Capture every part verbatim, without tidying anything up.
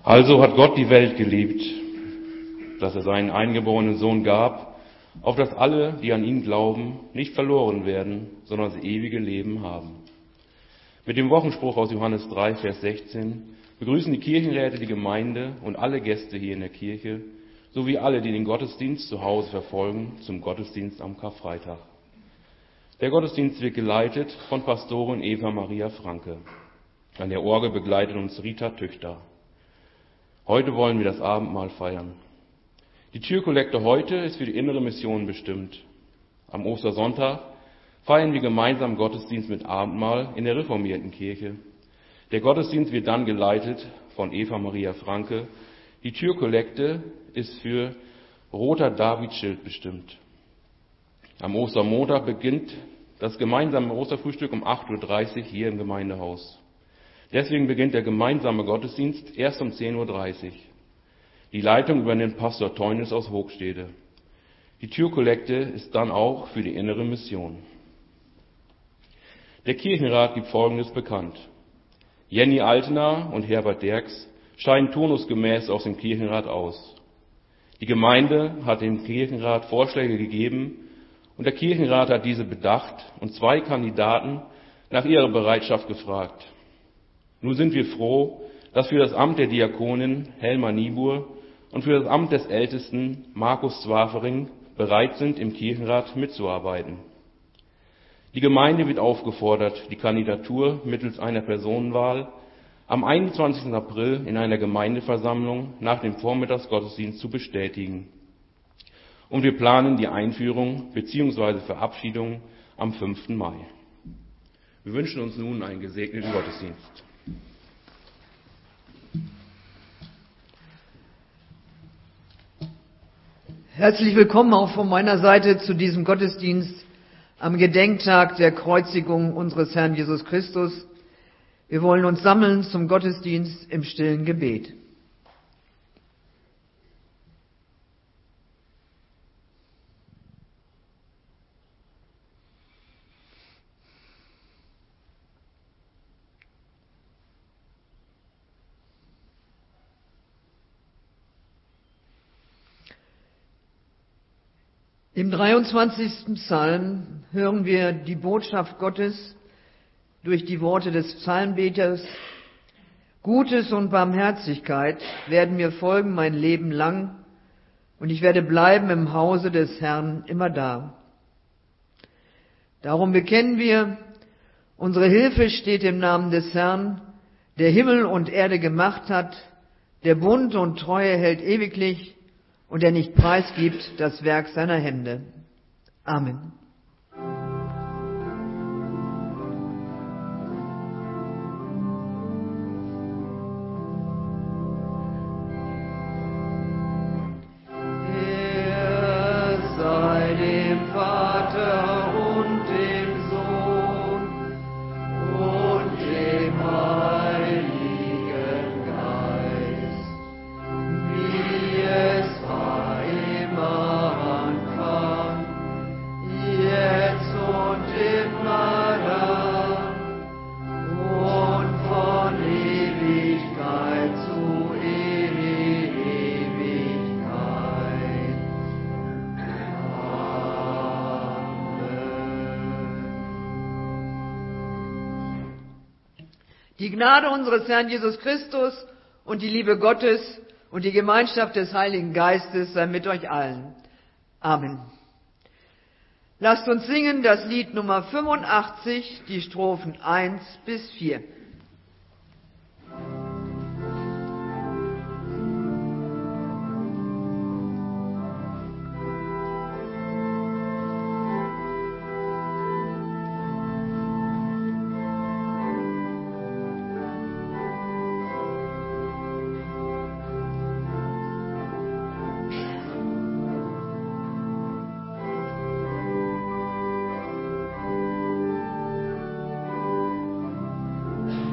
Also hat Gott die Welt geliebt, dass er seinen eingeborenen Sohn gab, auf dass alle, die an ihn glauben, nicht verloren werden, sondern das ewige Leben haben. Mit dem Wochenspruch aus Johannes drei, Vers sechzehn begrüßen die Kirchenräte die Gemeinde und alle Gäste hier in der Kirche, sowie alle, die den Gottesdienst zu Hause verfolgen, zum Gottesdienst am Karfreitag. Der Gottesdienst wird geleitet von Pastorin Eva Maria Franke. An der Orgel begleitet uns Rita Tüchter. Heute wollen wir das Abendmahl feiern. Die Türkollekte heute ist für die innere Mission bestimmt. Am Ostersonntag feiern wir gemeinsam Gottesdienst mit Abendmahl in der reformierten Kirche. Der Gottesdienst wird dann geleitet von Eva Maria Franke. Die Türkollekte ist für Roter Davidschild bestimmt. Am Ostermontag beginnt das gemeinsame Osterfrühstück um acht Uhr dreißig hier im Gemeindehaus. Deswegen beginnt der gemeinsame Gottesdienst erst um zehn Uhr dreißig. Die Leitung übernimmt Pastor Teunis aus Hochstede. Die Türkollekte ist dann auch für die innere Mission. Der Kirchenrat gibt Folgendes bekannt. Jenny Altener und Herbert Derks scheiden turnusgemäß aus dem Kirchenrat aus. Die Gemeinde hat dem Kirchenrat Vorschläge gegeben und der Kirchenrat hat diese bedacht und zwei Kandidaten nach ihrer Bereitschaft gefragt. Nun sind wir froh, dass für das Amt der Diakonin Helma Niebuhr und für das Amt des Ältesten Markus Zwafering bereit sind, im Kirchenrat mitzuarbeiten. Die Gemeinde wird aufgefordert, die Kandidatur mittels einer Personenwahl am einundzwanzigsten April in einer Gemeindeversammlung nach dem Vormittagsgottesdienst zu bestätigen. Und wir planen die Einführung bzw. Verabschiedung am fünften Mai. Wir wünschen uns nun einen gesegneten Gottesdienst. Herzlich willkommen auch von meiner Seite zu diesem Gottesdienst am Gedenktag der Kreuzigung unseres Herrn Jesus Christus. Wir wollen uns sammeln zum Gottesdienst im stillen Gebet. Im dreiundzwanzigsten Psalm hören wir die Botschaft Gottes durch die Worte des Psalmbeters. Gutes und Barmherzigkeit werden mir folgen mein Leben lang, und ich werde bleiben im Hause des Herrn immer da. Darum bekennen wir, unsere Hilfe steht im Namen des Herrn, der Himmel und Erde gemacht hat, der Bund und Treue hält ewiglich, und der nicht preisgibt das Werk seiner Hände. Amen. Ehre sei dem Vater und dem Sohn und dem Heiligen Geist, wie es war im Anfang, jetzt und immer da und von Ewigkeit zu Ewigkeit. Amen. Die Gnade unseres Herrn Jesus Christus und die Liebe Gottes und die Gemeinschaft des Heiligen Geistes sei mit euch allen. Amen. Lasst uns singen das Lied Nummer fünfundachtzig, die Strophen eins bis vier. Amen.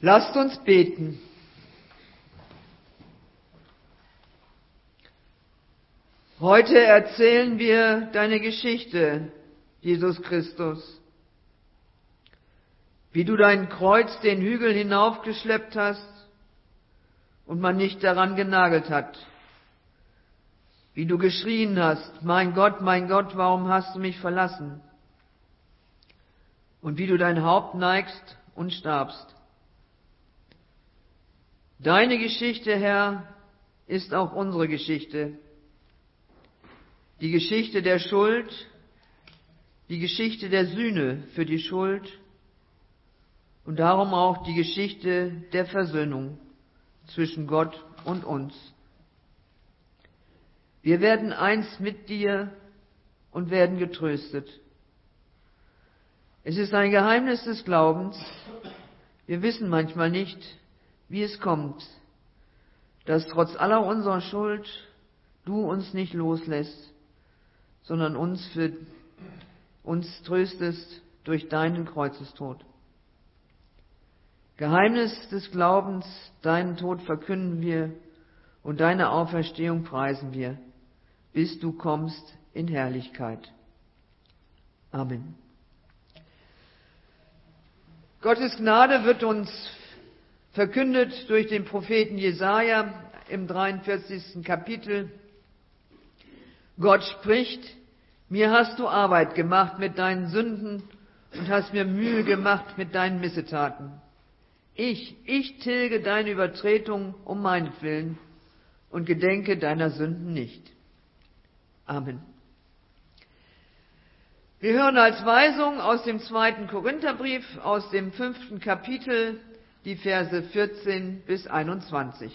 Lasst uns beten. Heute erzählen wir deine Geschichte, Jesus Christus. Wie du dein Kreuz den Hügel hinaufgeschleppt hast und man nicht daran genagelt hat. Wie du geschrien hast, mein Gott, mein Gott, warum hast du mich verlassen? Und wie du dein Haupt neigst und starbst. Deine Geschichte, Herr, ist auch unsere Geschichte. Die Geschichte der Schuld, die Geschichte der Sühne für die Schuld und darum auch die Geschichte der Versöhnung zwischen Gott und uns. Wir werden eins mit dir und werden getröstet. Es ist ein Geheimnis des Glaubens. Wir wissen manchmal nicht, wie es kommt, dass trotz aller unserer Schuld du uns nicht loslässt, sondern uns für uns tröstest durch deinen Kreuzestod. Geheimnis des Glaubens, deinen Tod verkünden wir und deine Auferstehung preisen wir, bis du kommst in Herrlichkeit. Amen. Gottes Gnade wird uns verkündet durch den Propheten Jesaja im dreiundvierzigsten Kapitel. Gott spricht, mir hast du Arbeit gemacht mit deinen Sünden und hast mir Mühe gemacht mit deinen Missetaten. Ich, ich tilge deine Übertretungen um meinetwillen und gedenke deiner Sünden nicht. Amen. Wir hören als Weisung aus dem zweiten Korintherbrief, aus dem fünften Kapitel, die Verse vierzehn bis einundzwanzig.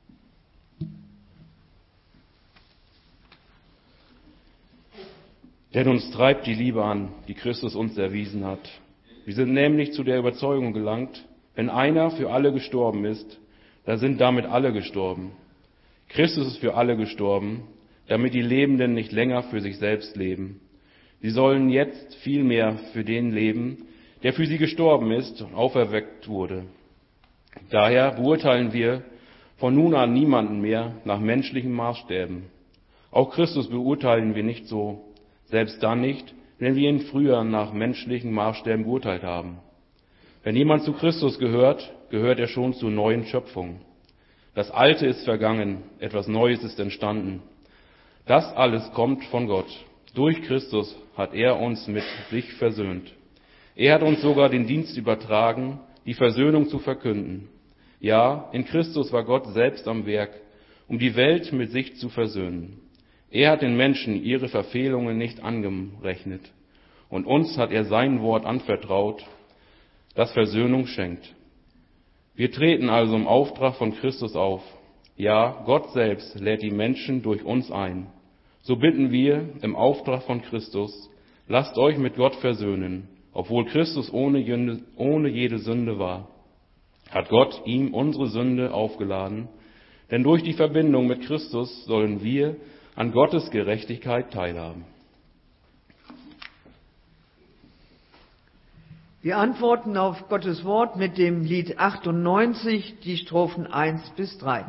Denn uns treibt die Liebe an, die Christus uns erwiesen hat. Wir sind nämlich zu der Überzeugung gelangt, wenn einer für alle gestorben ist, dann sind damit alle gestorben. Christus ist für alle gestorben, damit die Lebenden nicht länger für sich selbst leben. Sie sollen jetzt vielmehr für den leben, der für sie gestorben ist und auferweckt wurde. Daher beurteilen wir von nun an niemanden mehr nach menschlichen Maßstäben. Auch Christus beurteilen wir nicht so, selbst dann nicht, wenn wir ihn früher nach menschlichen Maßstäben beurteilt haben. Wenn jemand zu Christus gehört, gehört er schon zur neuen Schöpfung. Das Alte ist vergangen, etwas Neues ist entstanden. Das alles kommt von Gott. Durch Christus hat er uns mit sich versöhnt. Er hat uns sogar den Dienst übertragen, die Versöhnung zu verkünden. Ja, in Christus war Gott selbst am Werk, um die Welt mit sich zu versöhnen. Er hat den Menschen ihre Verfehlungen nicht angerechnet. Und uns hat er sein Wort anvertraut, das Versöhnung schenkt. Wir treten also im Auftrag von Christus auf. Ja, Gott selbst lädt die Menschen durch uns ein. So bitten wir im Auftrag von Christus, lasst euch mit Gott versöhnen. Obwohl Christus ohne jede, ohne jede Sünde war, hat Gott ihm unsere Sünde aufgeladen. Denn durch die Verbindung mit Christus sollen wir an Gottes Gerechtigkeit teilhaben. Wir antworten auf Gottes Wort mit dem Lied achtundneunzig, die Strophen eins bis drei.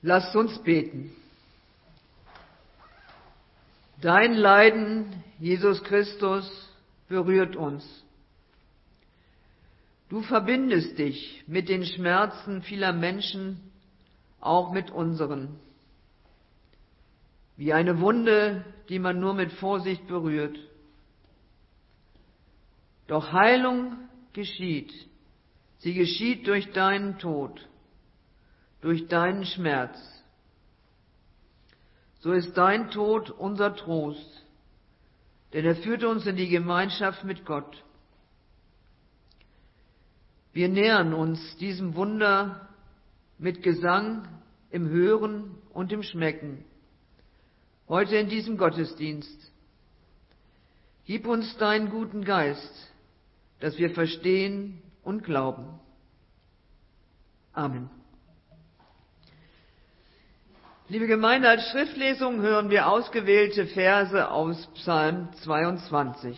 Lasst uns beten. Dein Leiden, Jesus Christus, berührt uns. Du verbindest dich mit den Schmerzen vieler Menschen, auch mit unseren. Wie eine Wunde, die man nur mit Vorsicht berührt. Doch Heilung geschieht. Sie geschieht durch deinen Tod, durch deinen Schmerz. So ist dein Tod unser Trost, denn er führt uns in die Gemeinschaft mit Gott. Wir nähern uns diesem Wunder mit Gesang, im Hören und im Schmecken, heute in diesem Gottesdienst. Gib uns deinen guten Geist, dass wir verstehen und glauben. Amen. Liebe Gemeinde, als Schriftlesung hören wir ausgewählte Verse aus Psalm zweiundzwanzig.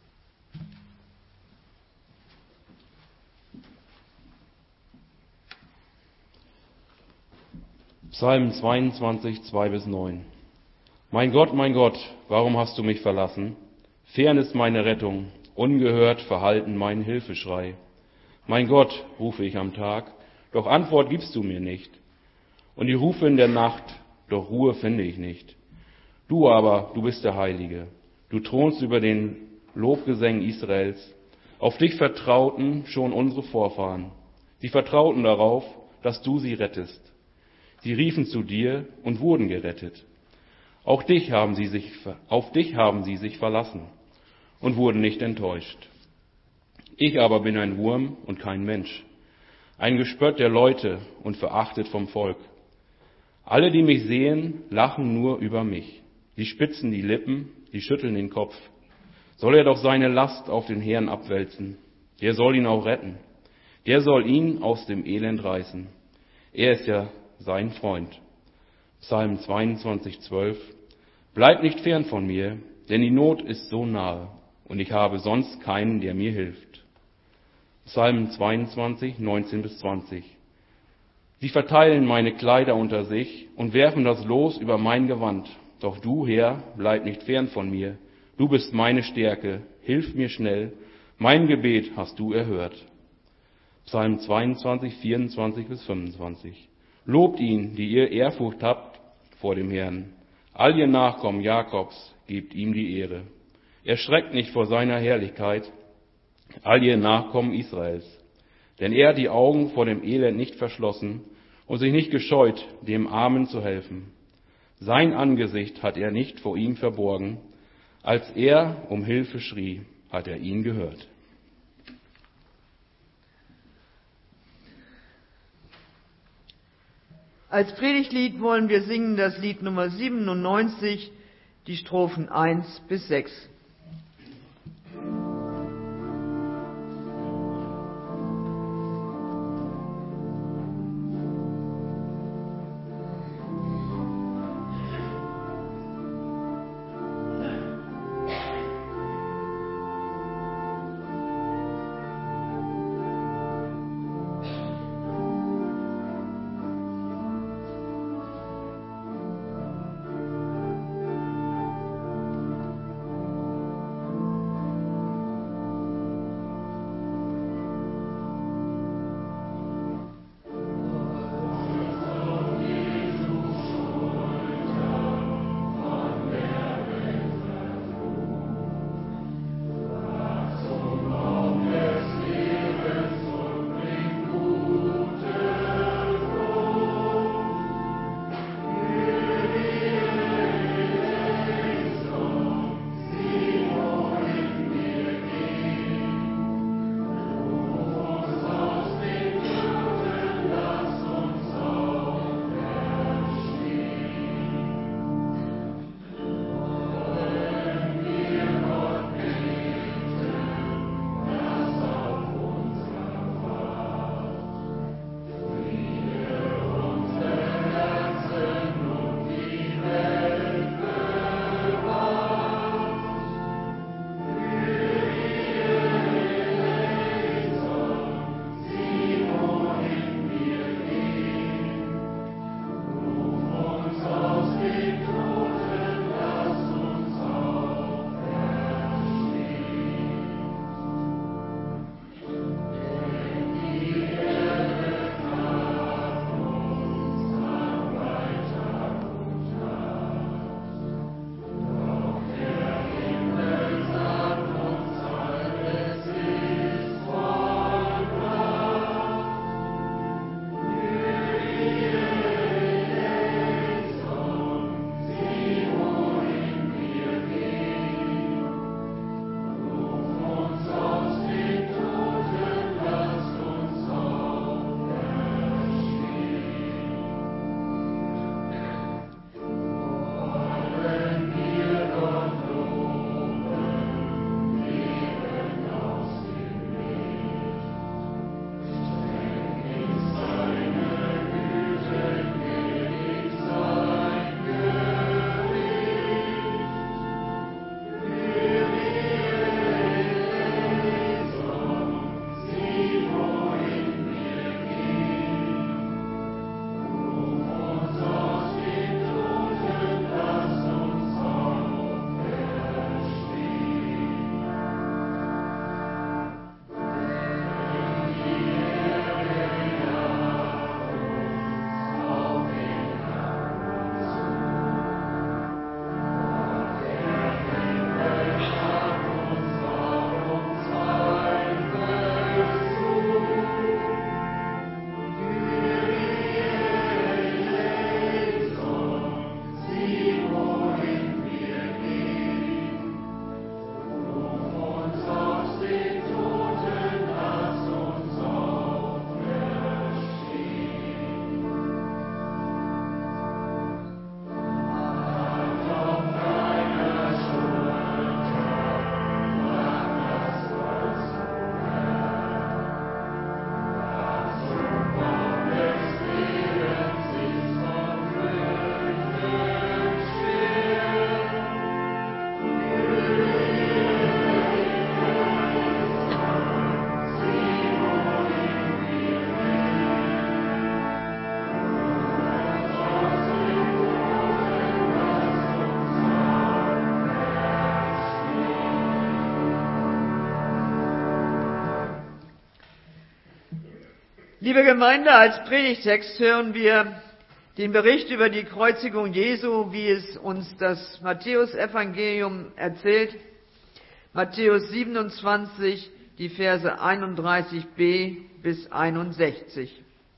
Psalm zweiundzwanzig, zwei bis neun. Mein Gott, mein Gott, warum hast du mich verlassen? Fern ist meine Rettung, ungehört verhalten mein Hilfeschrei. Mein Gott, rufe ich am Tag, doch Antwort gibst du mir nicht. Und ich rufe in der Nacht, doch Ruhe finde ich nicht. Du aber, du bist der Heilige. Du thronst über den Lobgesängen Israels. Auf dich vertrauten schon unsere Vorfahren. Sie vertrauten darauf, dass du sie rettest. Sie riefen zu dir und wurden gerettet. Auch dich haben sie sich, auf dich haben sie sich verlassen und wurden nicht enttäuscht. Ich aber bin ein Wurm und kein Mensch, ein Gespött der Leute und verachtet vom Volk. Alle, die mich sehen, lachen nur über mich. Sie spitzen die Lippen, sie schütteln den Kopf. Soll er doch seine Last auf den Herrn abwälzen? Der soll ihn auch retten. Der soll ihn aus dem Elend reißen. Er ist ja sein Freund. Psalm zweiundzwanzig, zwölf. Bleib nicht fern von mir, denn die Not ist so nahe und ich habe sonst keinen, der mir hilft. Psalm zweiundzwanzig, neunzehn bis zwanzig. Sie verteilen meine Kleider unter sich und werfen das Los über mein Gewand. Doch du, Herr, bleib nicht fern von mir. Du bist meine Stärke, hilf mir schnell. Mein Gebet hast du erhört. Psalm zweiundzwanzig, vierundzwanzig bis fünfundzwanzig. Lobt ihn, die ihr Ehrfurcht habt vor dem Herrn. All ihr Nachkommen Jakobs, gebt ihm die Ehre. Erschreckt nicht vor seiner Herrlichkeit, all ihr Nachkommen Israels. Denn er hat die Augen vor dem Elend nicht verschlossen und sich nicht gescheut, dem Armen zu helfen. Sein Angesicht hat er nicht vor ihm verborgen. Als er um Hilfe schrie, hat er ihn gehört. Als Predigtlied wollen wir singen das Lied Nummer siebenundneunzig, die Strophen eins bis sechs. Liebe Gemeinde, als Predigtext hören wir den Bericht über die Kreuzigung Jesu, wie es uns das Matthäusevangelium erzählt. Matthäus siebenundzwanzig, die Verse einunddreißig b bis einundsechzig.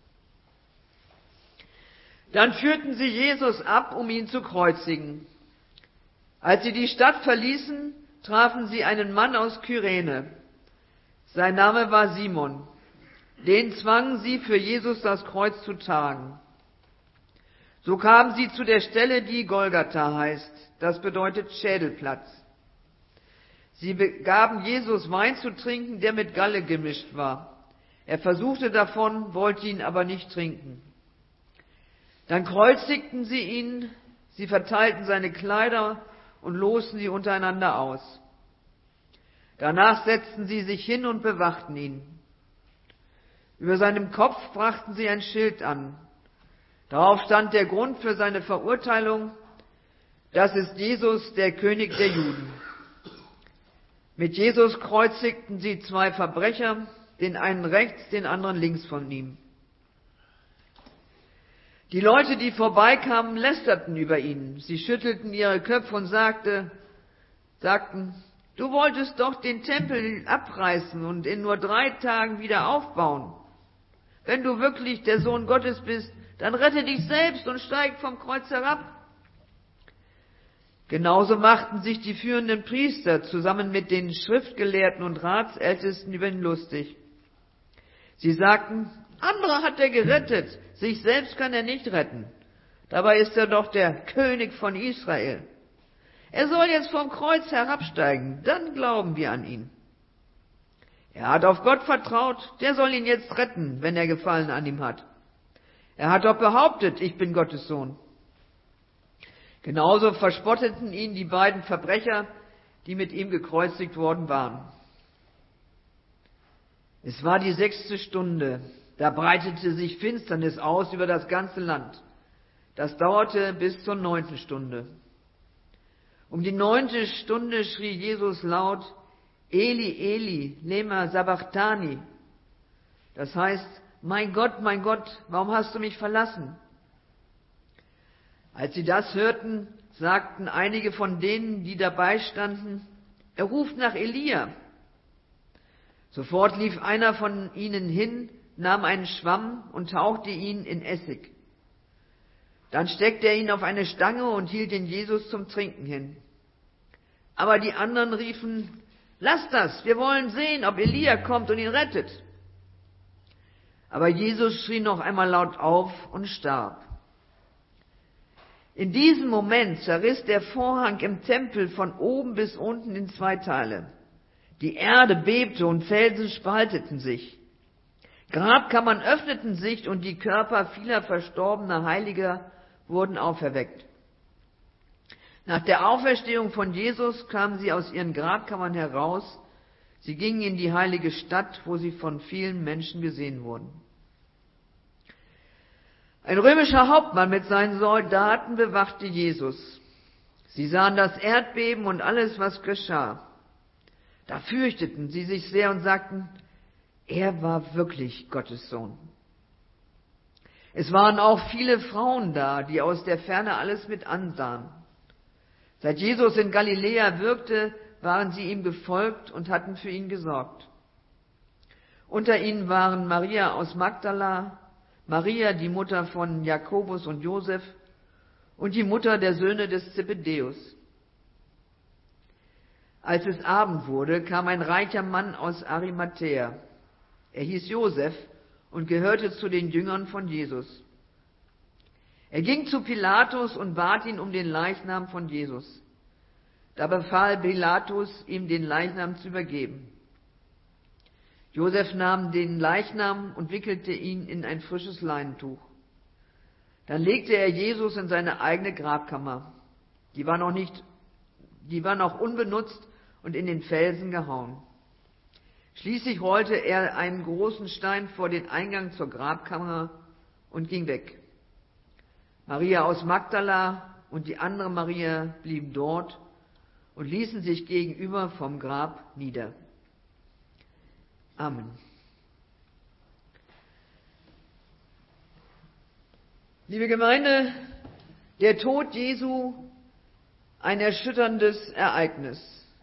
Dann führten sie Jesus ab, um ihn zu kreuzigen. Als sie die Stadt verließen, trafen sie einen Mann aus Kyrene. Sein Name war Simon. Den zwangen sie, für Jesus das Kreuz zu tragen. So kamen sie zu der Stelle, die Golgatha heißt. Das bedeutet Schädelplatz. Sie gaben Jesus Wein zu trinken, der mit Galle gemischt war. Er versuchte davon, wollte ihn aber nicht trinken. Dann kreuzigten sie ihn, sie verteilten seine Kleider und losten sie untereinander aus. Danach setzten sie sich hin und bewachten ihn. Über seinem Kopf brachten sie ein Schild an. Darauf stand der Grund für seine Verurteilung: Das ist Jesus, der König der Juden. Mit Jesus kreuzigten sie zwei Verbrecher, den einen rechts, den anderen links von ihm. Die Leute, die vorbeikamen, lästerten über ihn. Sie schüttelten ihre Köpfe und sagte, sagten, du wolltest doch den Tempel abreißen und in nur drei Tagen wieder aufbauen. Wenn du wirklich der Sohn Gottes bist, dann rette dich selbst und steig vom Kreuz herab. Genauso machten sich die führenden Priester zusammen mit den Schriftgelehrten und Ratsältesten über ihn lustig. Sie sagten, andere hat er gerettet, sich selbst kann er nicht retten. Dabei ist er doch der König von Israel. Er soll jetzt vom Kreuz herabsteigen, dann glauben wir an ihn. Er hat auf Gott vertraut, der soll ihn jetzt retten, wenn er Gefallen an ihm hat. Er hat doch behauptet, ich bin Gottes Sohn. Genauso verspotteten ihn die beiden Verbrecher, die mit ihm gekreuzigt worden waren. Es war die sechste Stunde, da breitete sich Finsternis aus über das ganze Land. Das dauerte bis zur neunten Stunde. Um die neunte Stunde schrie Jesus laut, Eli, Eli, lema sabachthani. Das heißt, mein Gott, mein Gott, warum hast du mich verlassen? Als sie das hörten, sagten einige von denen, die dabei standen, er ruft nach Elia. Sofort lief einer von ihnen hin, nahm einen Schwamm und tauchte ihn in Essig. Dann steckte er ihn auf eine Stange und hielt den Jesus zum Trinken hin. Aber die anderen riefen, lass das, wir wollen sehen, ob Elia kommt und ihn rettet. Aber Jesus schrie noch einmal laut auf und starb. In diesem Moment zerriss der Vorhang im Tempel von oben bis unten in zwei Teile. Die Erde bebte und Felsen spalteten sich. Grabkammern öffneten sich und die Körper vieler verstorbener Heiliger wurden auferweckt. Nach der Auferstehung von Jesus kamen sie aus ihren Grabkammern heraus. Sie gingen in die heilige Stadt, wo sie von vielen Menschen gesehen wurden. Ein römischer Hauptmann mit seinen Soldaten bewachte Jesus. Sie sahen das Erdbeben und alles, was geschah. Da fürchteten sie sich sehr und sagten, er war wirklich Gottes Sohn. Es waren auch viele Frauen da, die aus der Ferne alles mit ansahen. Seit Jesus in Galiläa wirkte, waren sie ihm gefolgt und hatten für ihn gesorgt. Unter ihnen waren Maria aus Magdala, Maria, die Mutter von Jakobus und Josef, und die Mutter der Söhne des Zebedäus. Als es Abend wurde, kam ein reicher Mann aus Arimathäa. Er hieß Josef und gehörte zu den Jüngern von Jesus. Er ging zu Pilatus und bat ihn um den Leichnam von Jesus. Da befahl Pilatus, ihm den Leichnam zu übergeben. Josef nahm den Leichnam und wickelte ihn in ein frisches Leinentuch. Dann legte er Jesus in seine eigene Grabkammer. Die war noch nicht, die war noch unbenutzt und in den Felsen gehauen. Schließlich rollte er einen großen Stein vor den Eingang zur Grabkammer und ging weg. Maria aus Magdala und die andere Maria blieben dort und ließen sich gegenüber vom Grab nieder. Amen. Liebe Gemeinde, der Tod Jesu, ein erschütterndes Ereignis.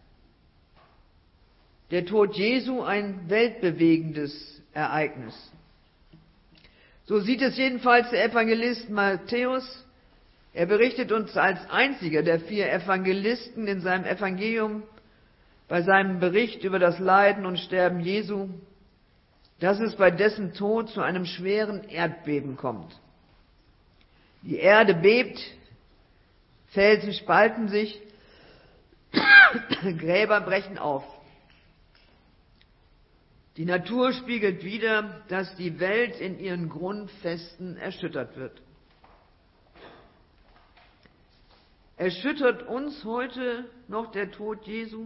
Der Tod Jesu, ein weltbewegendes Ereignis. So sieht es jedenfalls der Evangelist Matthäus. Er berichtet uns als einziger der vier Evangelisten in seinem Evangelium bei seinem Bericht über das Leiden und Sterben Jesu, dass es bei dessen Tod zu einem schweren Erdbeben kommt. Die Erde bebt, Felsen spalten sich, Gräber brechen auf. Die Natur spiegelt wider, dass die Welt in ihren Grundfesten erschüttert wird. Erschüttert uns heute noch der Tod Jesu?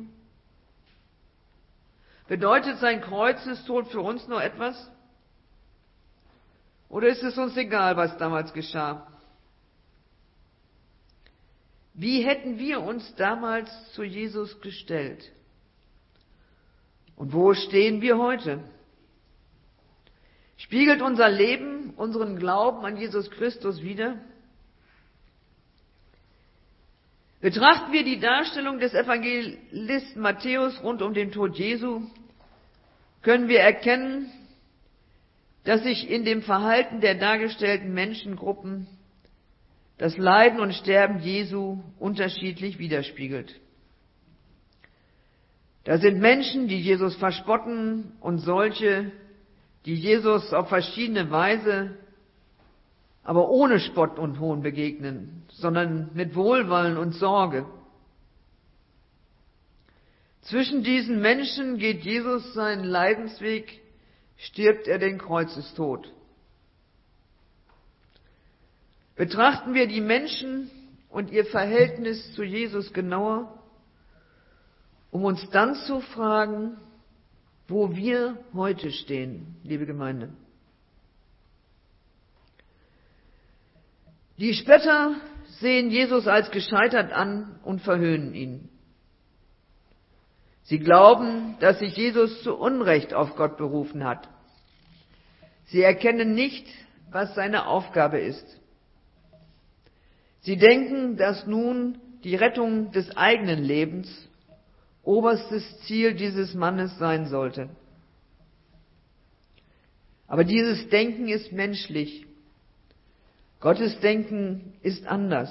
Bedeutet sein Kreuzestod für uns noch etwas? Oder ist es uns egal, was damals geschah? Wie hätten wir uns damals zu Jesus gestellt? Und wo stehen wir heute? Spiegelt unser Leben unseren Glauben an Jesus Christus wider? Betrachten wir die Darstellung des Evangelisten Matthäus rund um den Tod Jesu, können wir erkennen, dass sich in dem Verhalten der dargestellten Menschengruppen das Leiden und Sterben Jesu unterschiedlich widerspiegelt. Da sind Menschen, die Jesus verspotten, und solche, die Jesus auf verschiedene Weise, aber ohne Spott und Hohn begegnen, sondern mit Wohlwollen und Sorge. Zwischen diesen Menschen geht Jesus seinen Leidensweg, stirbt er den Kreuzestod. Betrachten wir die Menschen und ihr Verhältnis zu Jesus genauer, um uns dann zu fragen, wo wir heute stehen, liebe Gemeinde. Die Spötter sehen Jesus als gescheitert an und verhöhnen ihn. Sie glauben, dass sich Jesus zu Unrecht auf Gott berufen hat. Sie erkennen nicht, was seine Aufgabe ist. Sie denken, dass nun die Rettung des eigenen Lebens oberstes Ziel dieses Mannes sein sollte. Aber dieses Denken ist menschlich. Gottes Denken ist anders.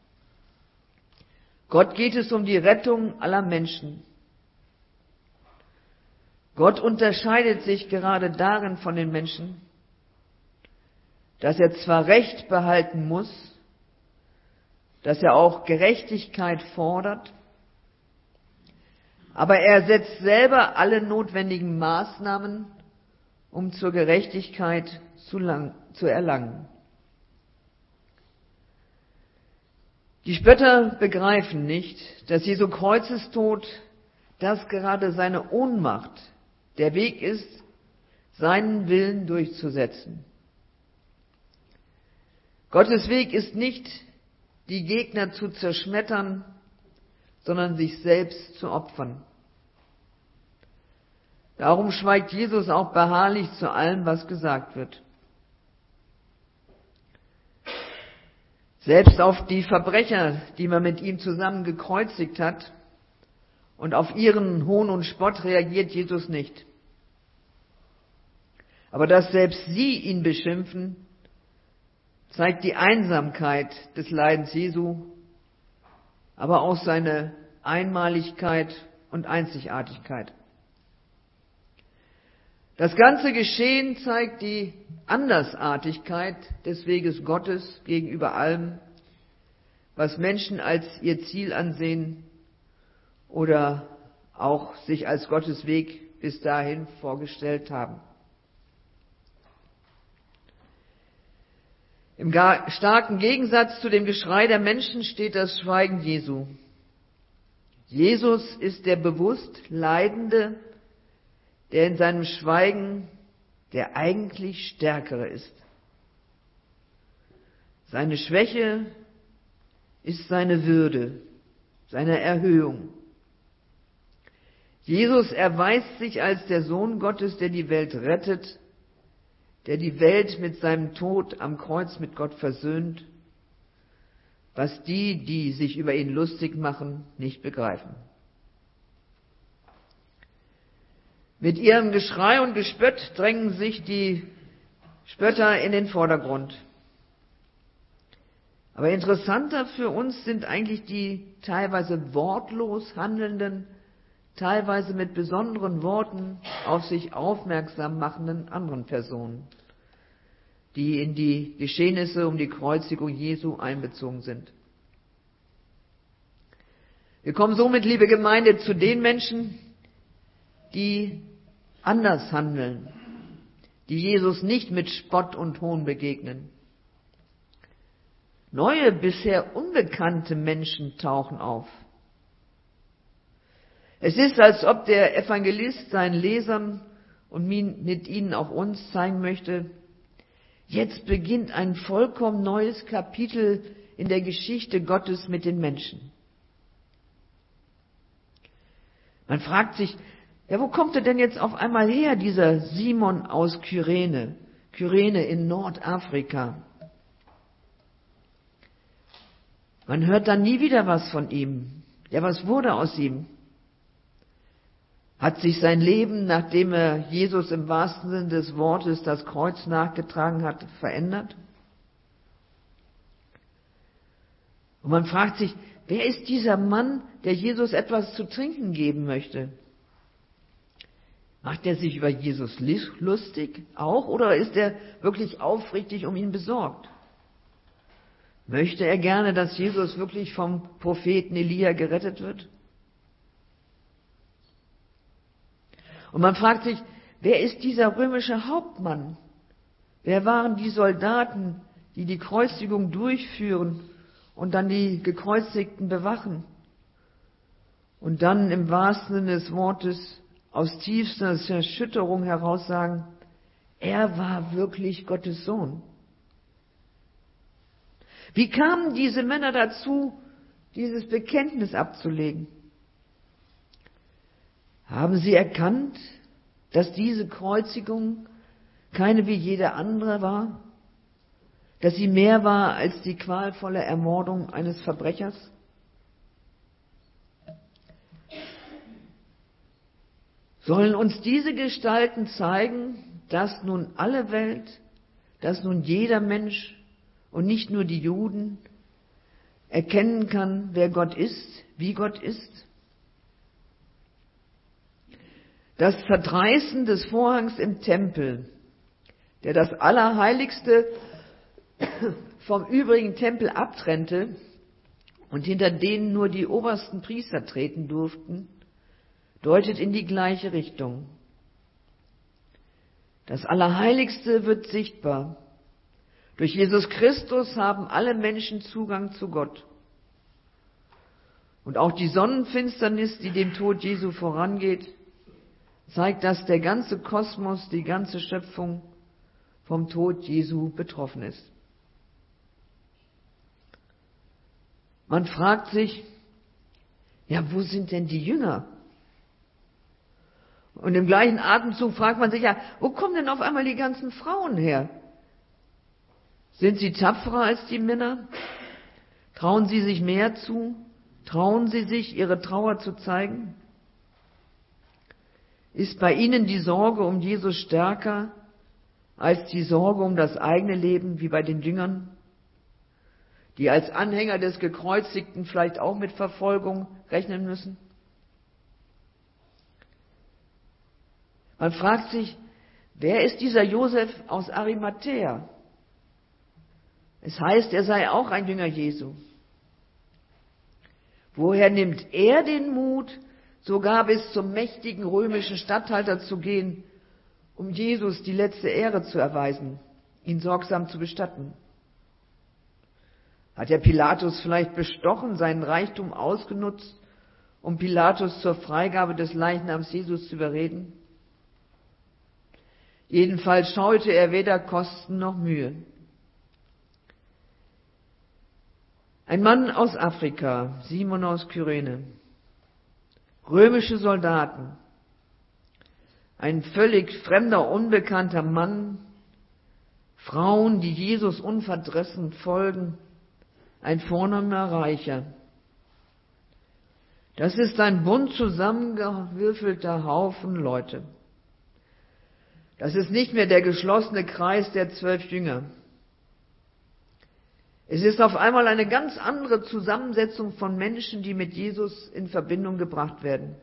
Gott geht es um die Rettung aller Menschen. Gott unterscheidet sich gerade darin von den Menschen, dass er zwar Recht behalten muss, dass er auch Gerechtigkeit fordert, aber er setzt selber alle notwendigen Maßnahmen, um zur Gerechtigkeit zu, lang, zu erlangen. Die Spötter begreifen nicht, dass Jesu Kreuzestod, das gerade seine Ohnmacht, der Weg ist, seinen Willen durchzusetzen. Gottes Weg ist nicht, die Gegner zu zerschmettern, sondern sich selbst zu opfern. Darum schweigt Jesus auch beharrlich zu allem, was gesagt wird. Selbst auf die Verbrecher, die man mit ihm zusammen gekreuzigt hat, und auf ihren Hohn und Spott reagiert Jesus nicht. Aber dass selbst sie ihn beschimpfen, zeigt die Einsamkeit des Leidens Jesu, aber auch seine Einmaligkeit und Einzigartigkeit. Das ganze Geschehen zeigt die Andersartigkeit des Weges Gottes gegenüber allem, was Menschen als ihr Ziel ansehen oder auch sich als Gottes Weg bis dahin vorgestellt haben. Im starken Gegensatz zu dem Geschrei der Menschen steht das Schweigen Jesu. Jesus ist der bewusst Leidende, der in seinem Schweigen der eigentlich Stärkere ist. Seine Schwäche ist seine Würde, seine Erhöhung. Jesus erweist sich als der Sohn Gottes, der die Welt rettet, der die Welt mit seinem Tod am Kreuz mit Gott versöhnt, was die, die sich über ihn lustig machen, nicht begreifen. Mit ihrem Geschrei und Gespött drängen sich die Spötter in den Vordergrund. Aber interessanter für uns sind eigentlich die teilweise wortlos handelnden, teilweise mit besonderen Worten auf sich aufmerksam machenden anderen Personen, die in die Geschehnisse um die Kreuzigung Jesu einbezogen sind. Wir kommen somit, liebe Gemeinde, zu den Menschen, die anders handeln, die Jesus nicht mit Spott und Hohn begegnen. Neue, bisher unbekannte Menschen tauchen auf. Es ist, als ob der Evangelist seinen Lesern und mit ihnen auch uns zeigen möchte, jetzt beginnt ein vollkommen neues Kapitel in der Geschichte Gottes mit den Menschen. Man fragt sich, ja, wo kommt er denn jetzt auf einmal her, dieser Simon aus Kyrene, Kyrene in Nordafrika? Man hört dann nie wieder was von ihm. Ja, was wurde aus ihm? Hat sich sein Leben, nachdem er Jesus im wahrsten Sinne des Wortes das Kreuz nachgetragen hat, verändert? Und man fragt sich, wer ist dieser Mann, der Jesus etwas zu trinken geben möchte? Macht er sich über Jesus lustig auch, oder ist er wirklich aufrichtig um ihn besorgt? Möchte er gerne, dass Jesus wirklich vom Propheten Elia gerettet wird? Und man fragt sich, wer ist dieser römische Hauptmann? Wer waren die Soldaten, die die Kreuzigung durchführen und dann die Gekreuzigten bewachen? Und dann im wahrsten Sinne des Wortes aus tiefster Erschütterung heraus sagen, er war wirklich Gottes Sohn. Wie kamen diese Männer dazu, dieses Bekenntnis abzulegen? Haben sie erkannt, dass diese Kreuzigung keine wie jede andere war? Dass sie mehr war als die qualvolle Ermordung eines Verbrechers? Sollen uns diese Gestalten zeigen, dass nun alle Welt, dass nun jeder Mensch und nicht nur die Juden erkennen kann, wer Gott ist, wie Gott ist? Das Zerreißen des Vorhangs im Tempel, der das Allerheiligste vom übrigen Tempel abtrennte und hinter denen nur die obersten Priester treten durften, deutet in die gleiche Richtung. Das Allerheiligste wird sichtbar. Durch Jesus Christus haben alle Menschen Zugang zu Gott. Und auch die Sonnenfinsternis, die dem Tod Jesu vorangeht, zeigt, dass der ganze Kosmos, die ganze Schöpfung vom Tod Jesu betroffen ist. Man fragt sich, ja, wo sind denn die Jünger? Und im gleichen Atemzug fragt man sich, ja, wo kommen denn auf einmal die ganzen Frauen her? Sind sie tapferer als die Männer? Trauen sie sich mehr zu? Trauen sie sich, ihre Trauer zu zeigen? Ist bei ihnen die Sorge um Jesus stärker als die Sorge um das eigene Leben, wie bei den Jüngern, die als Anhänger des Gekreuzigten vielleicht auch mit Verfolgung rechnen müssen? Man fragt sich, wer ist dieser Josef aus Arimathäa? Es heißt, er sei auch ein Jünger Jesu. Woher nimmt er den Mut, sogar bis zum mächtigen römischen Statthalter zu gehen, um Jesus die letzte Ehre zu erweisen, ihn sorgsam zu bestatten? Hat er Pilatus vielleicht bestochen, seinen Reichtum ausgenutzt, um Pilatus zur Freigabe des Leichnams Jesus zu überreden? Jedenfalls scheute er weder Kosten noch Mühe. Ein Mann aus Afrika, Simon aus Kyrene, römische Soldaten, ein völlig fremder, unbekannter Mann, Frauen, die Jesus unverdrossen folgen, ein vornehmer Reicher. Das ist ein bunt zusammengewürfelter Haufen Leute. Das ist nicht mehr der geschlossene Kreis der zwölf Jünger. Es ist auf einmal eine ganz andere Zusammensetzung von Menschen, die mit Jesus in Verbindung gebracht werden.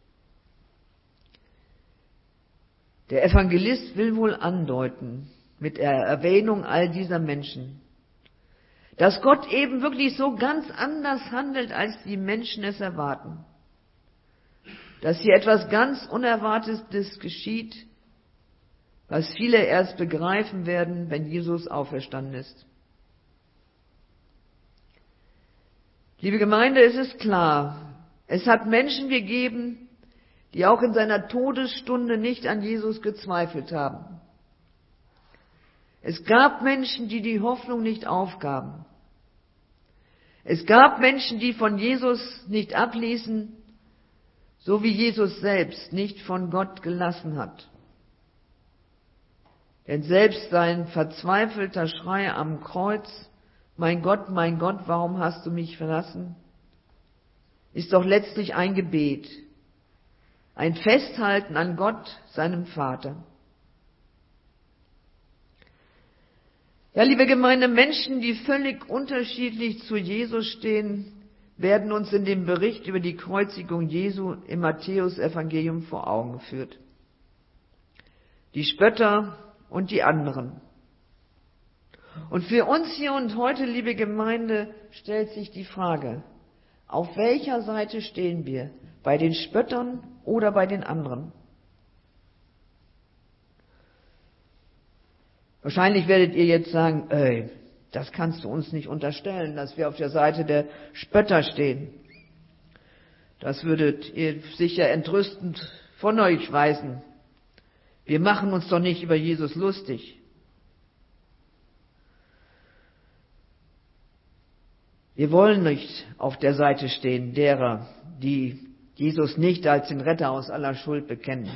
Der Evangelist will wohl andeuten, mit der Erwähnung all dieser Menschen, dass Gott eben wirklich so ganz anders handelt, als die Menschen es erwarten. Dass hier etwas ganz Unerwartetes geschieht, was viele erst begreifen werden, wenn Jesus auferstanden ist. Liebe Gemeinde, es ist klar, es hat Menschen gegeben, die auch in seiner Todesstunde nicht an Jesus gezweifelt haben. Es gab Menschen, die die Hoffnung nicht aufgaben. Es gab Menschen, die von Jesus nicht abließen, so wie Jesus selbst nicht von Gott gelassen hat. Denn selbst sein verzweifelter Schrei am Kreuz, mein Gott, mein Gott, warum hast du mich verlassen, ist doch letztlich ein Gebet, ein Festhalten an Gott, seinem Vater. Ja, liebe Gemeinde, Menschen, die völlig unterschiedlich zu Jesus stehen, werden uns in dem Bericht über die Kreuzigung Jesu im Matthäus-Evangelium vor Augen geführt. Die Spötter und die anderen. Und für uns hier und heute, liebe Gemeinde, stellt sich die Frage, auf welcher Seite stehen wir? Bei den Spöttern oder bei den anderen? Wahrscheinlich werdet ihr jetzt sagen, ey, das kannst du uns nicht unterstellen, dass wir auf der Seite der Spötter stehen. Das würdet ihr sicher entrüstend von euch weisen. Wir machen uns doch nicht über Jesus lustig. Wir wollen nicht auf der Seite stehen derer, die Jesus nicht als den Retter aus aller Schuld bekennen.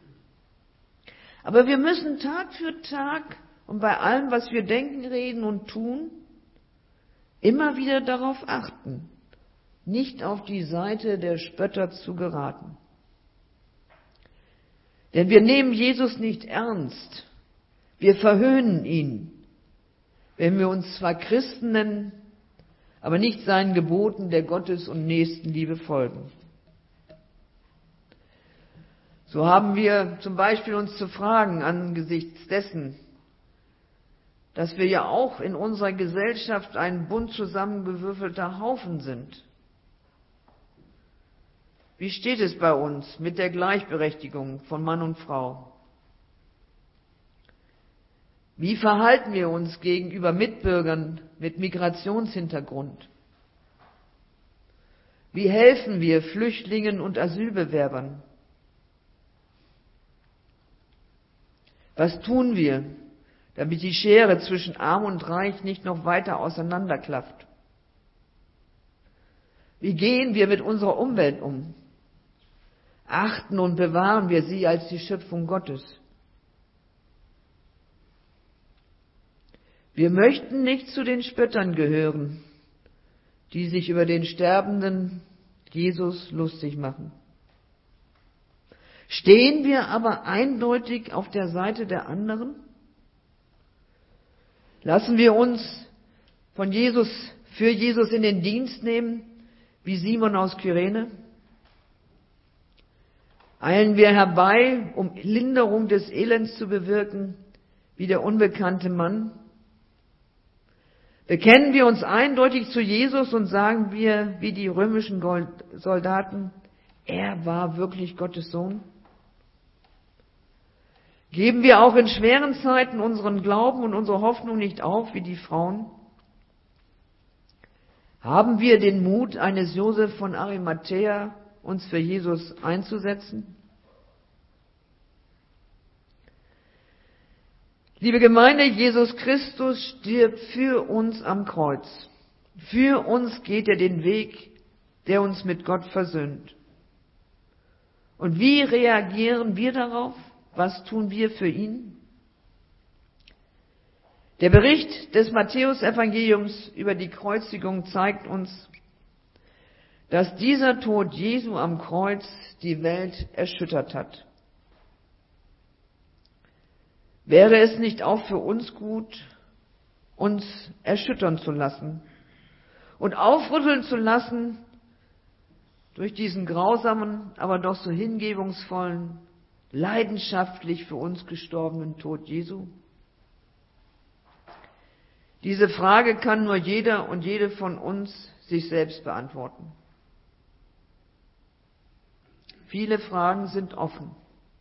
Aber wir müssen Tag für Tag und bei allem, was wir denken, reden und tun, immer wieder darauf achten, nicht auf die Seite der Spötter zu geraten. Denn wir nehmen Jesus nicht ernst. Wir verhöhnen ihn, wenn wir uns zwar Christen nennen, aber nicht seinen Geboten der Gottes- und Nächstenliebe folgen. So haben wir zum Beispiel uns zu fragen angesichts dessen, dass wir ja auch in unserer Gesellschaft ein bunt zusammengewürfelter Haufen sind. Wie steht es bei uns mit der Gleichberechtigung von Mann und Frau? Wie verhalten wir uns gegenüber Mitbürgern mit Migrationshintergrund? Wie helfen wir Flüchtlingen und Asylbewerbern? Was tun wir, damit die Schere zwischen Arm und Reich nicht noch weiter auseinanderklafft? Wie gehen wir mit unserer Umwelt um? Achten und bewahren wir sie als die Schöpfung Gottes? Wir möchten nicht zu den Spöttern gehören, die sich über den sterbenden Jesus lustig machen. Stehen wir aber eindeutig auf der Seite der anderen? Lassen wir uns von Jesus, für Jesus in den Dienst nehmen, wie Simon aus Kyrene? Eilen wir herbei, um Linderung des Elends zu bewirken, wie der unbekannte Mann? Bekennen wir uns eindeutig zu Jesus und sagen wir, wie die römischen Soldaten, er war wirklich Gottes Sohn? Geben wir auch in schweren Zeiten unseren Glauben und unsere Hoffnung nicht auf, wie die Frauen? Haben wir den Mut eines Josef von Arimathäa, uns für Jesus einzusetzen? Liebe Gemeinde, Jesus Christus stirbt für uns am Kreuz. Für uns geht er den Weg, der uns mit Gott versöhnt. Und wie reagieren wir darauf? Was tun wir für ihn? Der Bericht des Matthäusevangeliums über die Kreuzigung zeigt uns, dass dieser Tod Jesu am Kreuz die Welt erschüttert hat. Wäre es nicht auch für uns gut, uns erschüttern zu lassen und aufrütteln zu lassen durch diesen grausamen, aber doch so hingebungsvollen, leidenschaftlich für uns gestorbenen Tod Jesu? Diese Frage kann nur jeder und jede von uns sich selbst beantworten. Viele Fragen sind offen.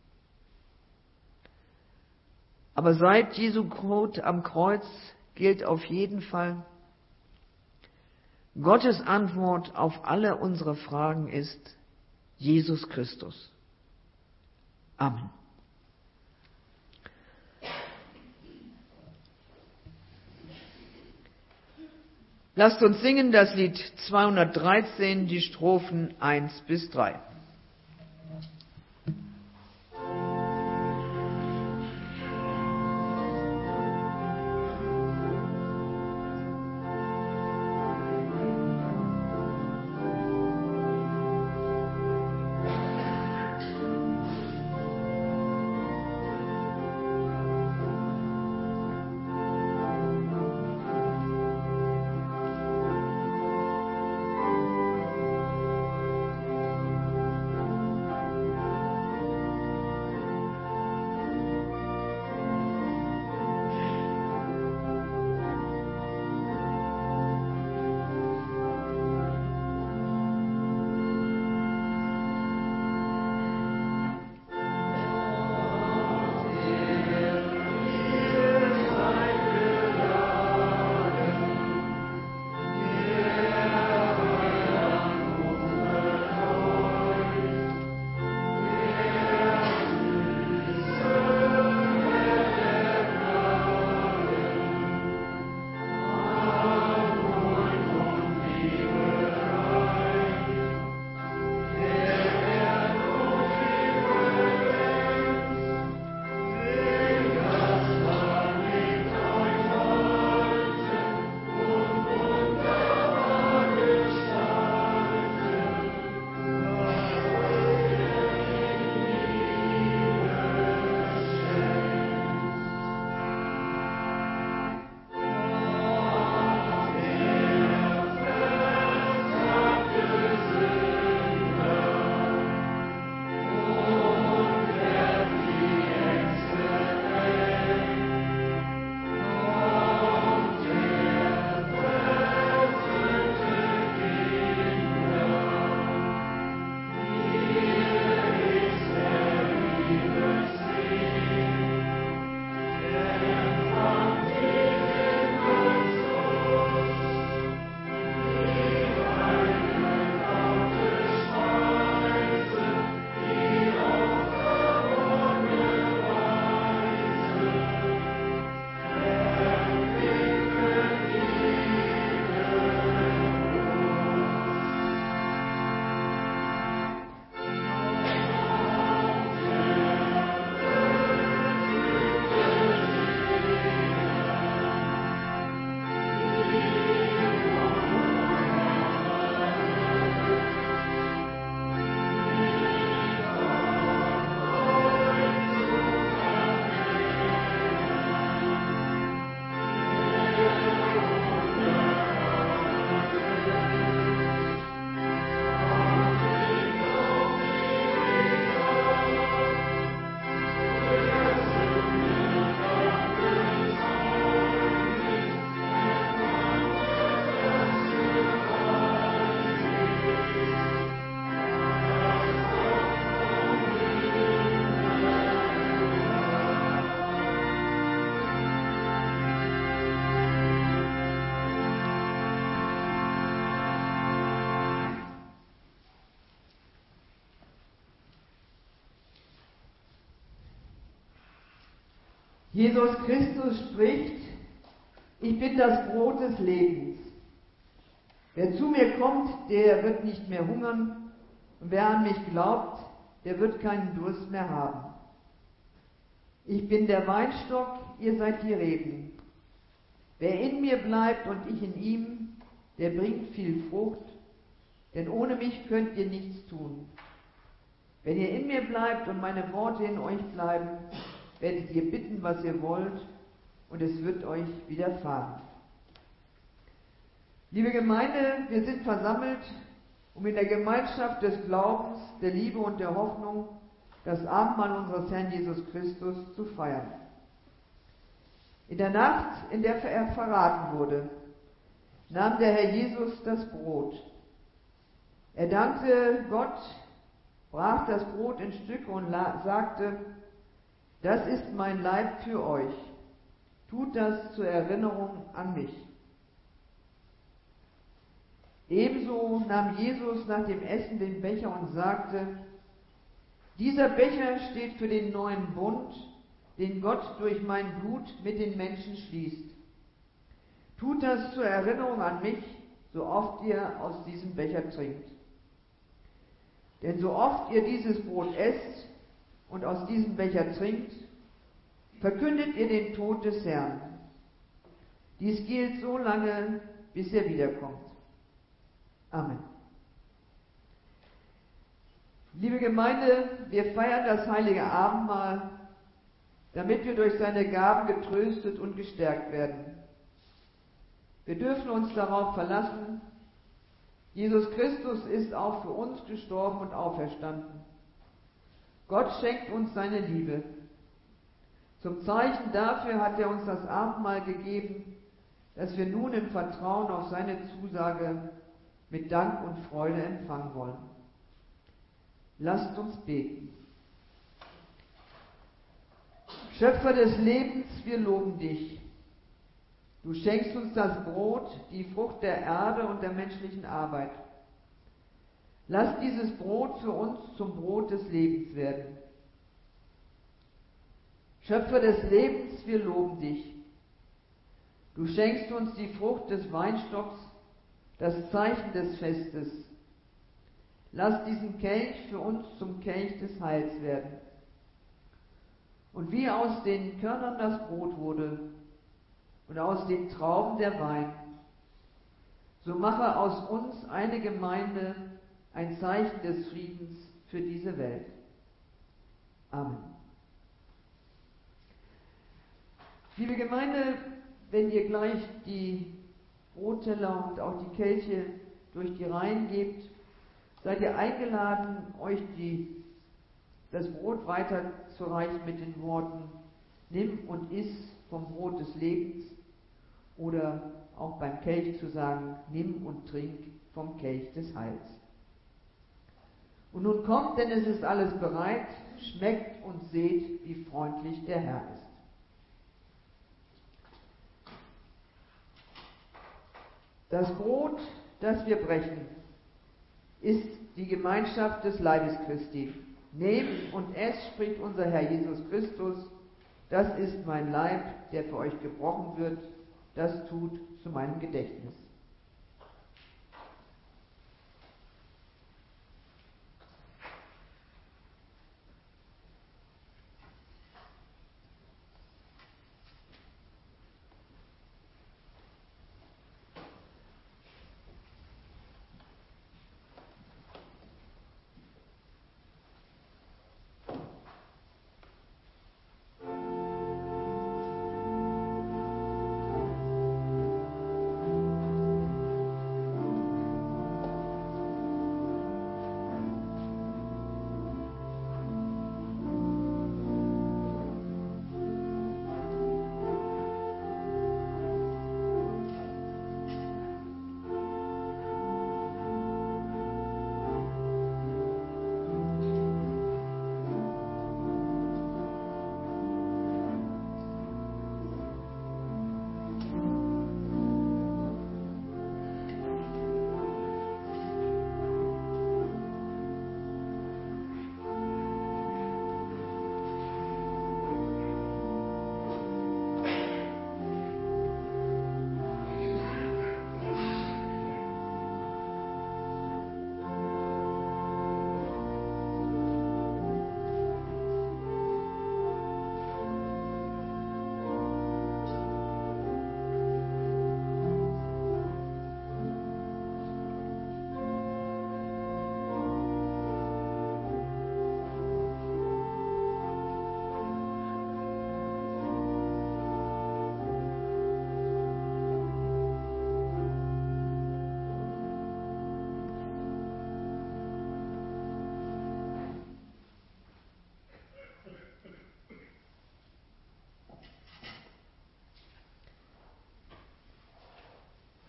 Aber seit Jesu Tod am Kreuz gilt auf jeden Fall, Gottes Antwort auf alle unsere Fragen ist Jesus Christus. Amen. Lasst uns singen das Lied zweihundertdreizehn, die Strophen eins bis drei. Jesus Christus spricht: Ich bin das Brot des Lebens. Wer zu mir kommt, der wird nicht mehr hungern, und wer an mich glaubt, der wird keinen Durst mehr haben. Ich bin der Weinstock, ihr seid die Reben. Wer in mir bleibt und ich in ihm, der bringt viel Frucht, denn ohne mich könnt ihr nichts tun. Wenn ihr in mir bleibt und meine Worte in euch bleiben, werdet ihr bitten, was ihr wollt, und es wird euch widerfahren. Liebe Gemeinde, wir sind versammelt, um in der Gemeinschaft des Glaubens, der Liebe und der Hoffnung das Abendmahl unseres Herrn Jesus Christus zu feiern. In der Nacht, in der er verraten wurde, nahm der Herr Jesus das Brot. Er dankte Gott, brach das Brot in Stücke und sagte: Das ist mein Leib für euch. Tut das zur Erinnerung an mich. Ebenso nahm Jesus nach dem Essen den Becher und sagte: Dieser Becher steht für den neuen Bund, den Gott durch mein Blut mit den Menschen schließt. Tut das zur Erinnerung an mich, so oft ihr aus diesem Becher trinkt. Denn so oft ihr dieses Brot esst und aus diesem Becher trinkt, verkündet ihr den Tod des Herrn. Dies gilt so lange, bis er wiederkommt. Amen. Liebe Gemeinde, wir feiern das heilige Abendmahl, damit wir durch seine Gaben getröstet und gestärkt werden. Wir dürfen uns darauf verlassen, Jesus Christus ist auch für uns gestorben und auferstanden. Gott schenkt uns seine Liebe. Zum Zeichen dafür hat er uns das Abendmahl gegeben, das wir nun im Vertrauen auf seine Zusage mit Dank und Freude empfangen wollen. Lasst uns beten. Schöpfer des Lebens, wir loben dich. Du schenkst uns das Brot, die Frucht der Erde und der menschlichen Arbeit. Lass dieses Brot für uns zum Brot des Lebens werden. Schöpfer des Lebens, wir loben dich. Du schenkst uns die Frucht des Weinstocks, das Zeichen des Festes. Lass diesen Kelch für uns zum Kelch des Heils werden. Und wie aus den Körnern das Brot wurde und aus den Trauben der Wein, so mache aus uns eine Gemeinde, ein Zeichen des Friedens für diese Welt. Amen. Liebe Gemeinde, wenn ihr gleich die Brotteller und auch die Kelche durch die Reihen gebt, seid ihr eingeladen, euch die, das Brot weiterzureichen mit den Worten: Nimm und iss vom Brot des Lebens, oder auch beim Kelch zu sagen: Nimm und trink vom Kelch des Heils. Und nun kommt, denn es ist alles bereit, schmeckt und seht, wie freundlich der Herr ist. Das Brot, das wir brechen, ist die Gemeinschaft des Leibes Christi. Nehmt und esst, spricht unser Herr Jesus Christus, das ist mein Leib, der für euch gebrochen wird, das tut zu meinem Gedächtnis.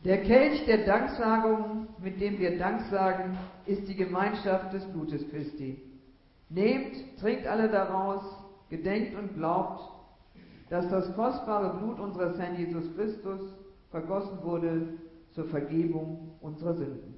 Der Kelch der Danksagung, mit dem wir Dank sagen, ist die Gemeinschaft des Blutes Christi. Nehmt, trinkt alle daraus, gedenkt und glaubt, dass das kostbare Blut unseres Herrn Jesus Christus vergossen wurde zur Vergebung unserer Sünden.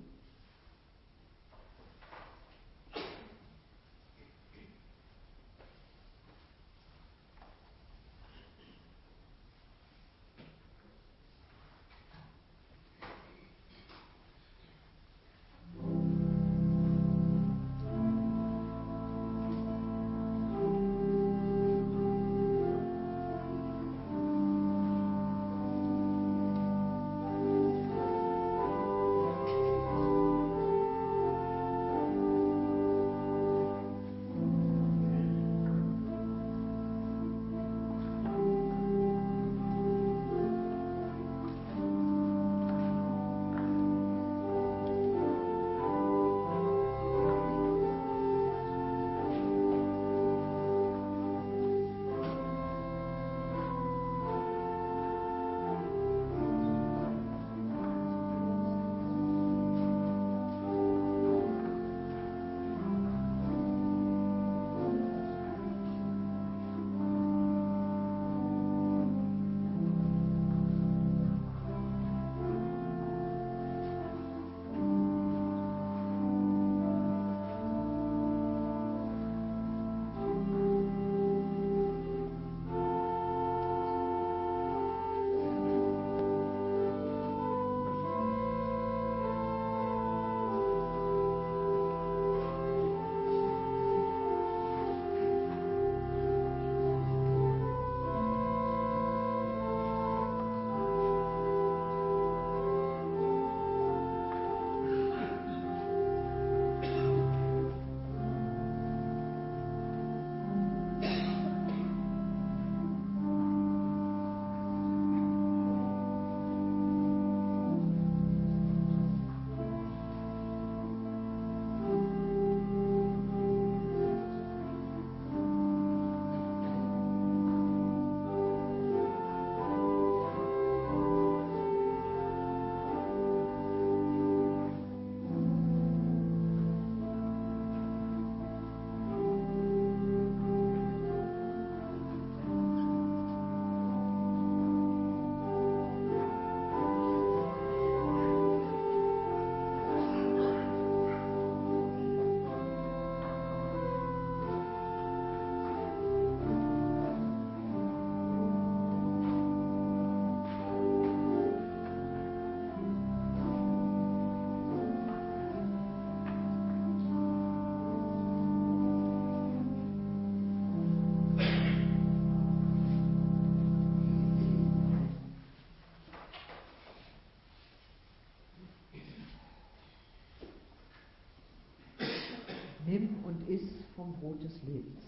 Nimm und iss vom Brot des Lebens.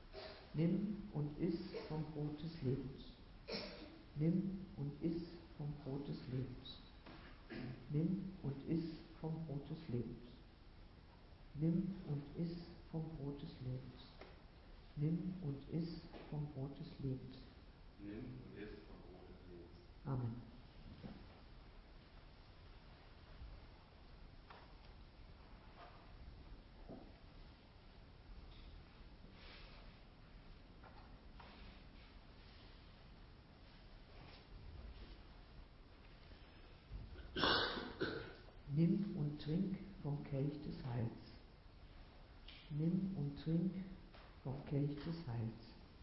Nimm und iss vom Brot des Lebens. Nimm und iss vom Brot des Lebens. Nimm und iss vom Brot des Lebens. Nimm und iss vom Brot des Lebens. Nimm und iss vom Brot des Lebens. Nimm und iss vom Brot des Lebens. Amen. Nimm und trink vom Kelch des Heils. Nimm und trink vom Kelch des Heils.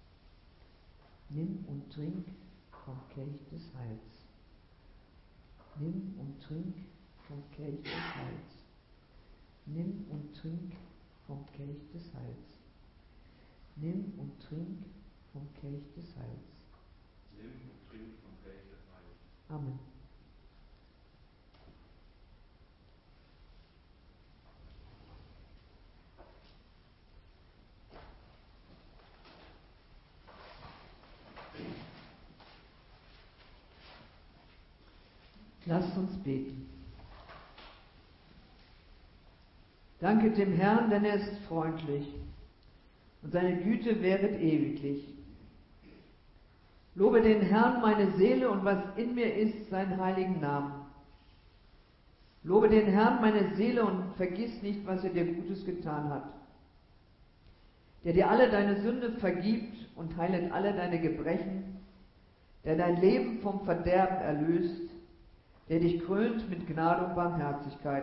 Nimm und trink vom Kelch des Heils. Nimm und trink vom Kelch des Heils. Nimm und trink vom Kelch des Heils. Nimm und trink vom Kelch des Heils. Nimm und trink vom Kelch des Heils. Amen. Lasst uns beten. Danke dem Herrn, denn er ist freundlich und seine Güte währet ewiglich. Lobe den Herrn, meine Seele, und was in mir ist, seinen heiligen Namen. Lobe den Herrn, meine Seele, und vergiss nicht, was er dir Gutes getan hat. Der dir alle deine Sünde vergibt und heilet alle deine Gebrechen, der dein Leben vom Verderben erlöst, der dich krönt mit Gnade und Barmherzigkeit.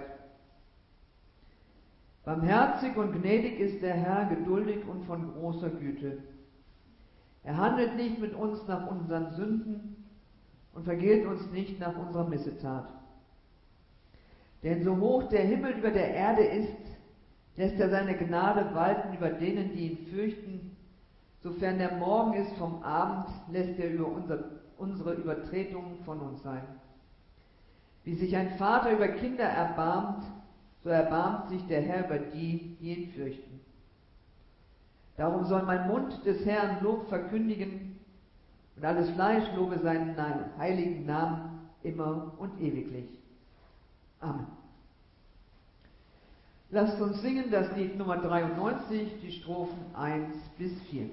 Barmherzig und gnädig ist der Herr, geduldig und von großer Güte. Er handelt nicht mit uns nach unseren Sünden und vergilt uns nicht nach unserer Missetat. Denn so hoch der Himmel über der Erde ist, lässt er seine Gnade walten über denen, die ihn fürchten. Sofern der Morgen ist vom Abend, lässt er über unser, unsere Übertretungen von uns sein. Wie sich ein Vater über Kinder erbarmt, so erbarmt sich der Herr über die, die ihn fürchten. Darum soll mein Mund des Herrn Lob verkündigen und alles Fleisch lobe seinen heiligen Namen immer und ewiglich. Amen. Lasst uns singen das Lied Nummer dreiundneunzig, die Strophen eins bis vier.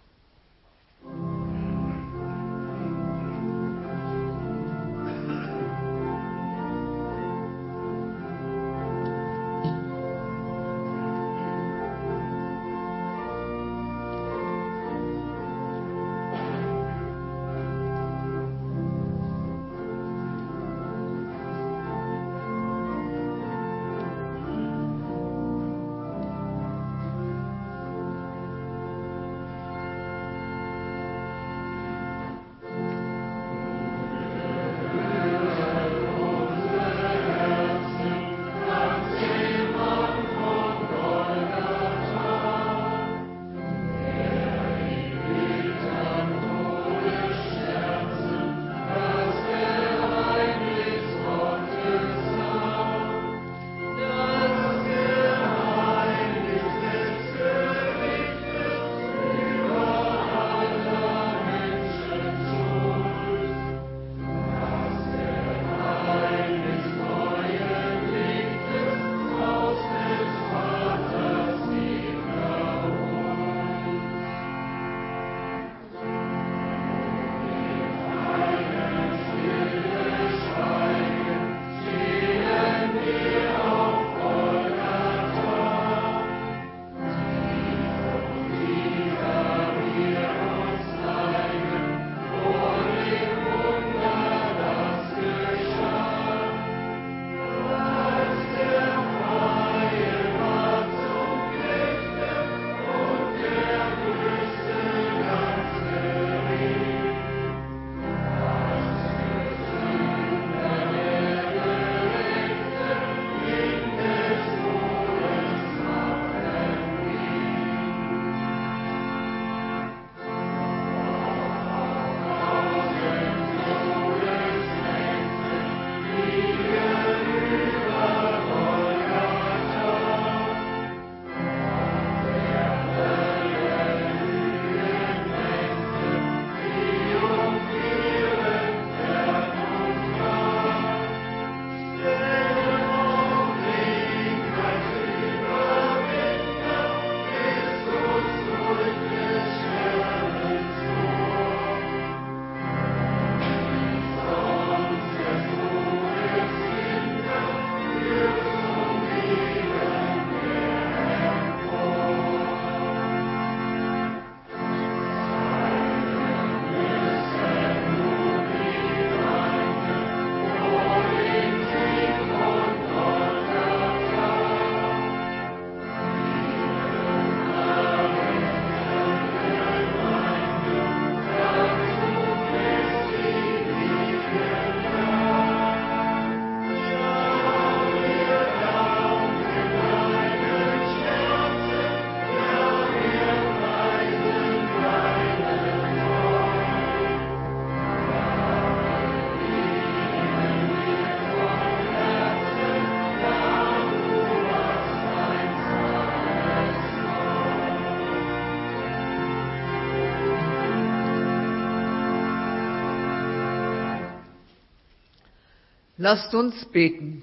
Lasst uns beten.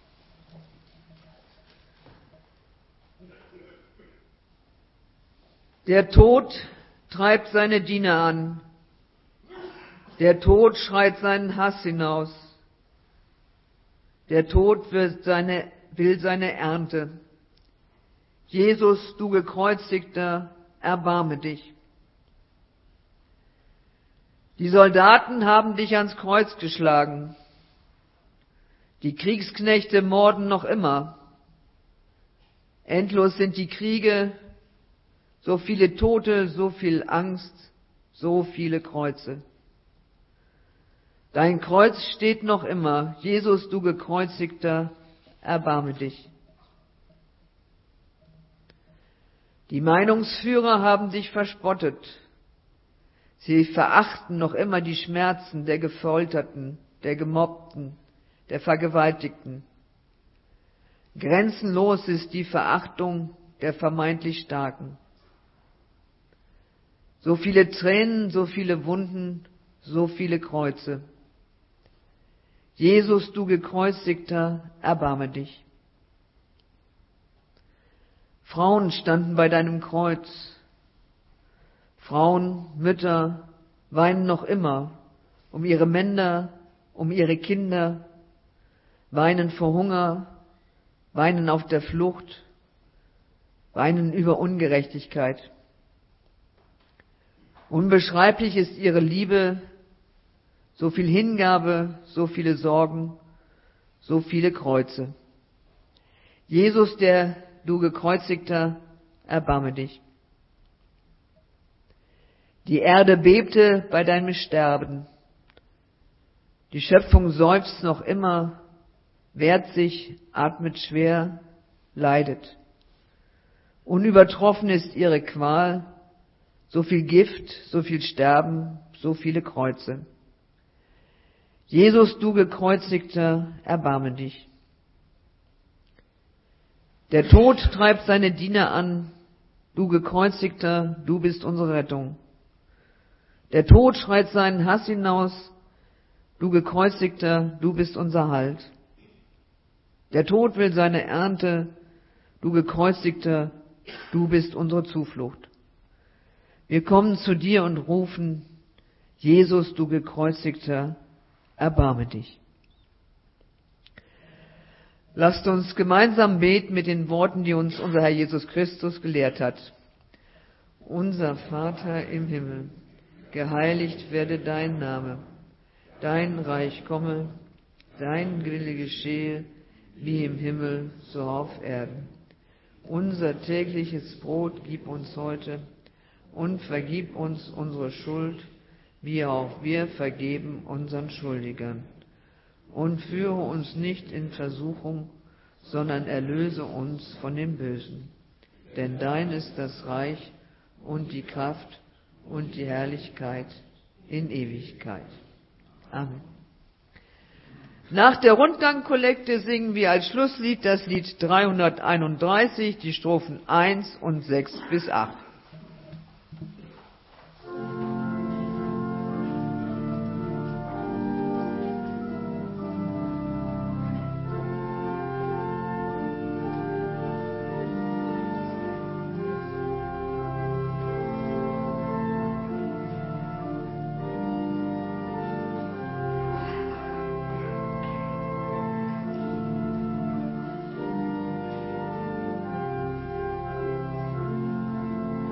Der Tod treibt seine Diener an. Der Tod schreit seinen Hass hinaus. Der Tod wird seine, will seine Ernte. Jesus, du Gekreuzigter, erbarme dich. Die Soldaten haben dich ans Kreuz geschlagen. Die Kriegsknechte morden noch immer. Endlos sind die Kriege, so viele Tote, so viel Angst, so viele Kreuze. Dein Kreuz steht noch immer. Jesus, du Gekreuzigter, erbarme dich. Die Meinungsführer haben dich verspottet. Sie verachten noch immer die Schmerzen der Gefolterten, der Gemobbten, der Vergewaltigten. Grenzenlos ist die Verachtung der vermeintlich Starken. So viele Tränen, so viele Wunden, so viele Kreuze. Jesus, du Gekreuzigter, erbarme dich. Frauen standen bei deinem Kreuz. Frauen, Mütter weinen noch immer um ihre Männer, um ihre Kinder, weinen vor Hunger, weinen auf der Flucht, weinen über Ungerechtigkeit. Unbeschreiblich ist ihre Liebe, so viel Hingabe, so viele Sorgen, so viele Kreuze. Jesus, der du Gekreuzigter, erbarme dich. Die Erde bebte bei deinem Sterben. Die Schöpfung seufzt noch immer, wehrt sich, atmet schwer, leidet. Unübertroffen ist ihre Qual, so viel Gift, so viel Sterben, so viele Kreuze. Jesus, du Gekreuzigter, erbarme dich. Der Tod treibt seine Diener an, du Gekreuzigter, du bist unsere Rettung. Der Tod schreit seinen Hass hinaus, du Gekreuzigter, du bist unser Halt. Der Tod will seine Ernte, du Gekreuzigter, du bist unsere Zuflucht. Wir kommen zu dir und rufen, Jesus, du Gekreuzigter, erbarme dich. Lasst uns gemeinsam beten mit den Worten, die uns unser Herr Jesus Christus gelehrt hat. Unser Vater im Himmel, geheiligt werde dein Name, dein Reich komme, dein Wille geschehe, wie im Himmel, so auf Erden. Unser tägliches Brot gib uns heute und vergib uns unsere Schuld, wie auch wir vergeben unseren Schuldigern. Und führe uns nicht in Versuchung, sondern erlöse uns von dem Bösen. Denn dein ist das Reich und die Kraft und die Herrlichkeit in Ewigkeit. Amen. Nach der Rundgangkollekte singen wir als Schlusslied das Lied dreihunderteinunddreißig, die Strophen eins und sechs bis acht. Amen.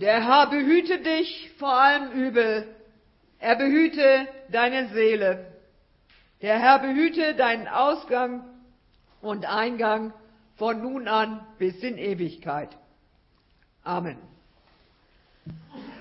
Der Herr behüte dich vor allem Übel. Er behüte deine Seele. Der Herr behüte deinen Ausgang und Eingang von nun an bis in Ewigkeit. Amen.